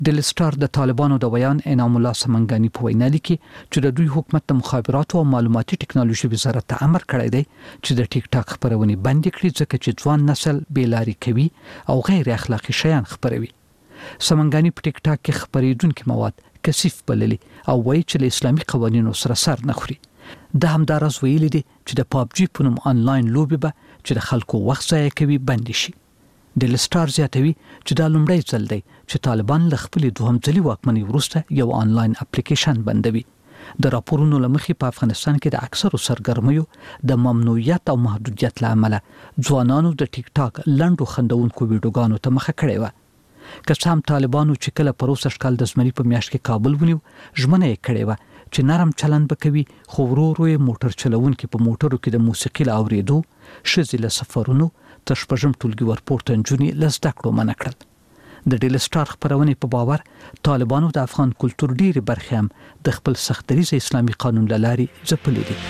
ډیلی سټار د طالبانو د ویان انعام الله سمنګانی په وینا لیکي چې د دوی حکومت د مخابراتو او معلوماتي ټکنالوژي وزارت ته امر کړی دی چې د ټیک ټاک خبرونه بند کړي ځکه چې ځوان نسل بیلاری کوي او غیر اخلاقی شیان خبروي. سمنګانی په ټیک ټاک کې خبرېدونکو مواد کثیف بللي او وایي چې له اسلامي قوانینو سره سر نه خوري. د همدارس ویلي دي چې د PUBG په نوم آنلاین لوبي به چې د خلکو وخت ضایع کوي بند شي. ډیلی سټار زیاتوي چې دا لومړی ځل دی چې طالبان له خپلې دوهم ځلي واکمنۍ وروسته یو آنلاین اپلیکیشن بندوي. د راپورونو له مخې په افغانستان کې د اکثرو سرګرمیو د ممنوعیت او محدودیت له امله ځوانانو د ټیک ټاک لنډو خندونکو ویډیوګانو ته مخه کړې وه. که څه هم طالبانو چې کله په 2000 د زمري په میاشت کې کابل ونیو ژمنه یې کړې وه چې نرم چلند بکوي خو ورو ورو موټر چلوونکي په موټرو کې د موسیقي له اوریدو ښځې له سفرونو تر شپږم ټولګي ورپورته نجونې له زده کړو منع کړل. د ډیلی سټار خبرونې په باور طالبانو د افغان کلتور ډېرې برخې هم د خپل سختدریځه اسلامي قانون له لارې ځپلې دي.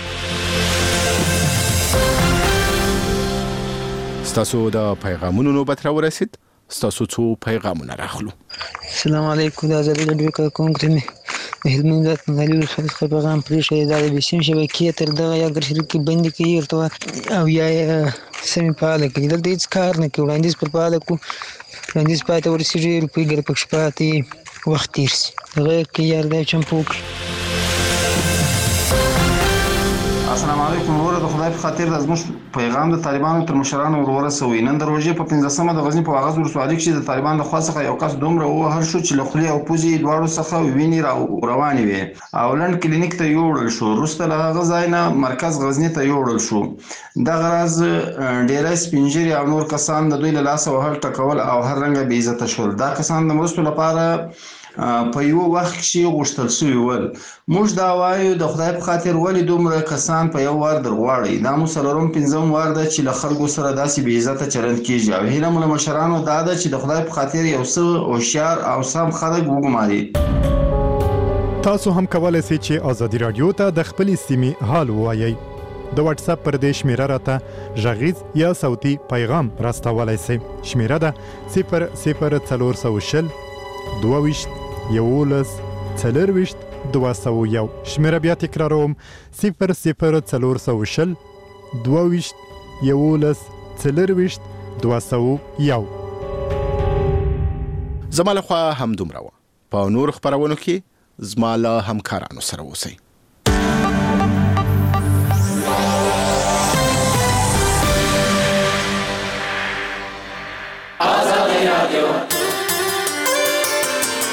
ستاسو د پیغامونو نوبت راورسید. ستاسو څو پیغامونه راخلو. السلام علیکم. د ازادي راډیو کارکونکو د هلمند ولایت مغالي ولسوالۍ پیغام پرېښی دا د بسیم شبکې تر دغه یا ګر شریکې بندې کوي ورته او یا سمې فعاله کوي. دلته هېڅ کار نه کوي. وړاندیز پر فعاله کړو وړاندیز پای ته ورسېږي روپۍ ګر پکښې پاتې وخت تېر شي. هغه کوي یا دا چمتو وکړي. السلام علیکم وروره. د خدای په خاطر د زموږ پیغام د طالبانو تر مشرانو ورسوي. نن د روژې په 15مه د غزني په واغظ ولسوالۍ کې د طالبان له خوا څخه یو کس دومره ووهل شو چې له خولې او پوزې دواړو څخه وینې روانې وې او لنډ کلینیک ته یوړل شو. وروسته له هغه ځای نه مرکز غزني ته یوړل شو. دغه راز ډېری سپین ږیري او نور کسان د دوی له لاسه وهل ټکول او هر رنګه بې عزته شول. دا کسان د مرستو لپاره په یو وخت کې غوښتل شوي ول. موږ دا وایو د خدای په خاطر ولې دومره کسان په یو وار درغواړئ. دا مو څلورم پنځم وار ده چې له خلکو سره داسې بې عزته چلند کېږي او هیله مو له مشرانو دا ده چې د خدای په خاطر یو څه هوښیار او سم خلک وګماري. تاسو هم کولای شئ چې ازادي رادیو ته د خپلې سیمې حال ووایئ. د واتس اپ پر دې شمیره راته غږیز یا صوتي پیغام راستولای شئ. شمیره ده 00420 22 11 401. شمیره بیا تکراروم 00420 22 11 401. زما له خوا هم دومره وه. په نور خپرونو کې زما له همکارانو سره اوسئ.